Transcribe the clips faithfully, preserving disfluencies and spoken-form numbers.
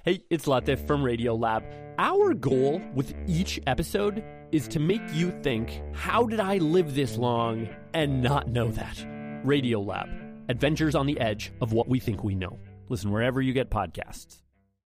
Hey, it's Latif from Radiolab. Our goal with each episode is to make you think, how did I live this long and not know that? Radiolab, adventures on the edge of what we think we know. Listen wherever you get podcasts.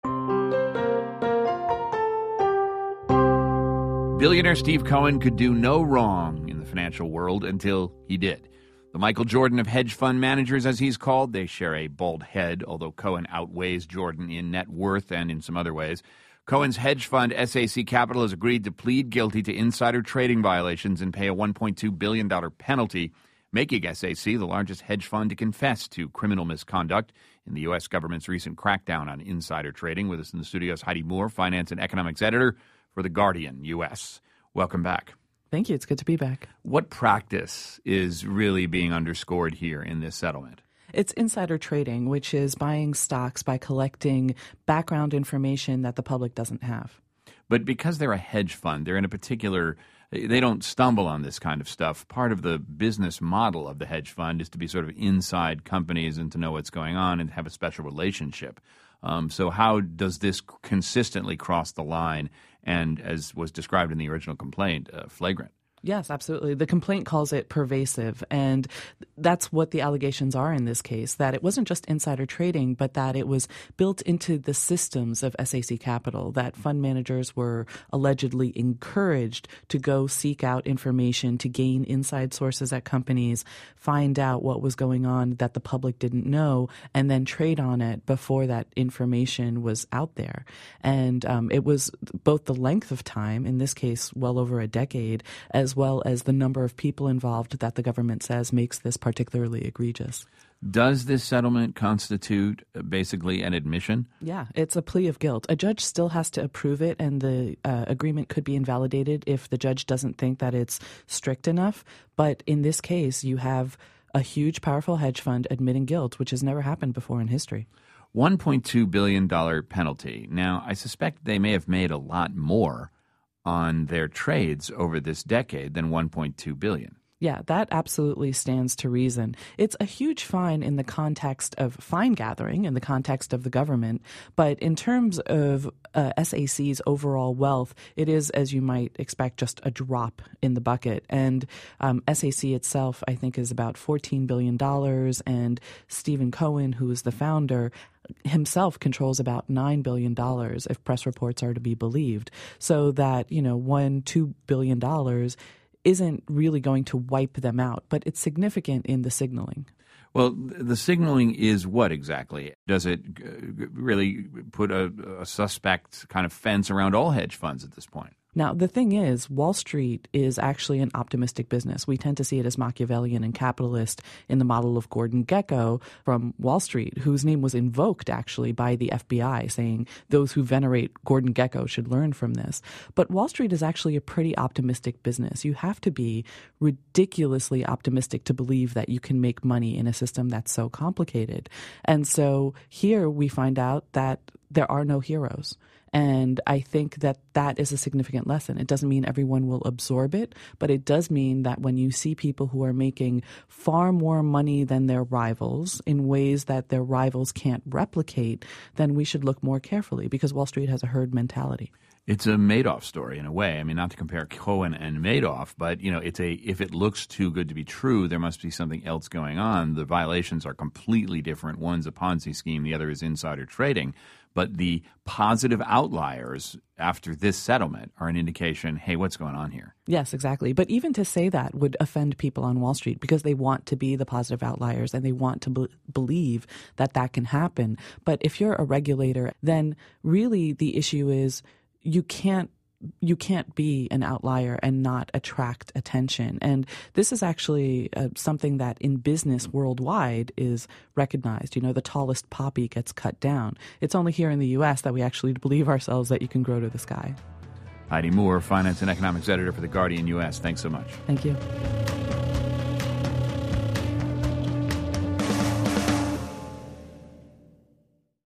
Billionaire Steve Cohen could do no wrong in the financial world until he did. The Michael Jordan of hedge fund managers, as he's called, they share a bald head, although Cohen outweighs Jordan in net worth and in some other ways. Cohen's hedge fund, S A C Capital, has agreed to plead guilty to insider trading violations and pay a one point two billion dollars penalty, making S A C the largest hedge fund to confess to criminal misconduct in the U S government's recent crackdown on insider trading. With us in the studio is Heidi Moore, finance and economics editor for The Guardian U S. Welcome back. Thank you. It's good to be back. What practice is really being underscored here in this settlement? It's insider trading, which is buying stocks by collecting background information that the public doesn't have. But because they're a hedge fund, they're in a particular – they don't stumble on this kind of stuff. Part of the business model of the hedge fund is to be sort of inside companies and to know what's going on and have a special relationship. Um, so how does this consistently cross the line and, as was described in the original complaint, uh, flagrant? Yes, absolutely. The complaint calls it pervasive, and that's what the allegations are in this case, that it wasn't just insider trading, but that it was built into the systems of S A C Capital, that fund managers were allegedly encouraged to go seek out information, to gain inside sources at companies, find out what was going on that the public didn't know, and then trade on it before that information was out there. And um, it was both the length of time, in this case well over a decade, as well as the number of people involved that the government says makes this particularly egregious. Does this settlement constitute basically an admission? Yeah, it's a plea of guilt. A judge still has to approve it, and the uh, agreement could be invalidated if the judge doesn't think that it's strict enough. But in this case, you have a huge, powerful hedge fund admitting guilt, which has never happened before in history. one point two billion dollars penalty. Now, I suspect they may have made a lot more on their trades over this decade than one point two billion dollars. Yeah, that absolutely stands to reason. It's a huge fine in the context of fine gathering, in the context of the government. But in terms of uh, S A C's overall wealth, it is, as you might expect, just a drop in the bucket. And um, S A C itself, I think, is about fourteen billion dollars. And Stephen Cohen, who is the founder, himself controls about nine billion dollars, if press reports are to be believed. So that, you know, one, two billion dollars isn't really going to wipe them out, but it's significant in the signaling. Well, the signaling is what exactly? Does it really put a, a suspect kind of fence around all hedge funds at this point? Now, the thing is, Wall Street is actually an optimistic business. We tend to see it as Machiavellian and capitalist in the model of Gordon Gekko from Wall Street, whose name was invoked actually by the F B I, saying those who venerate Gordon Gekko should learn from this. But Wall Street is actually a pretty optimistic business. You have to be ridiculously optimistic to believe that you can make money in a system that's so complicated. And so here we find out that there are no heroes. And I think that that is a significant lesson. It doesn't mean everyone will absorb it, but it does mean that when you see people who are making far more money than their rivals in ways that their rivals can't replicate, then we should look more carefully, because Wall Street has a herd mentality. It's a Madoff story in a way. I mean, not to compare Cohen and Madoff, but, you know, it's a if it looks too good to be true, there must be something else going on. The violations are completely different. One's a Ponzi scheme, the other is insider trading. But the positive outliers after this settlement are an indication, hey, what's going on here? Yes, exactly. But even to say that would offend people on Wall Street, because they want to be the positive outliers and they want to be- believe that that can happen. But if you're a regulator, then really the issue is you can't you can't be an outlier and not attract attention. And this is actually uh, something that in business worldwide is recognized. You know, the tallest poppy gets cut down. It's only here in the U S that we actually believe ourselves that you can grow to the sky. Heidi Moore, finance and economics editor for The Guardian U S. Thanks so much. Thank you.